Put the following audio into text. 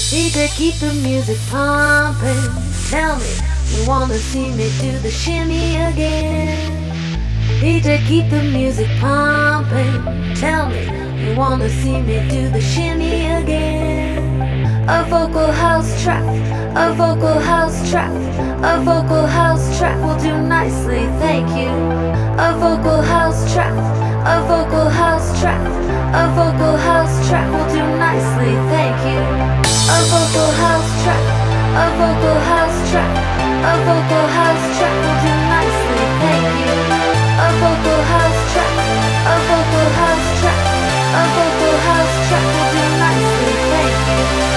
DJ, keep the music pumping. Tell me, you wanna see me do the shimmy again? DJ, keep the music pumping. Tell me, you wanna see me do the shimmy again? A vocal house track, a vocal house track, a vocal house track will do nicely, thank you. A vocal house track, a vocal house track, a vocal house track will do nicely, thank you. A vocal house track, a vocal house track, a vocal house track will do nicely, thank you. A vocal house track, a vocal house track, a vocal house track will do nicely, thank you.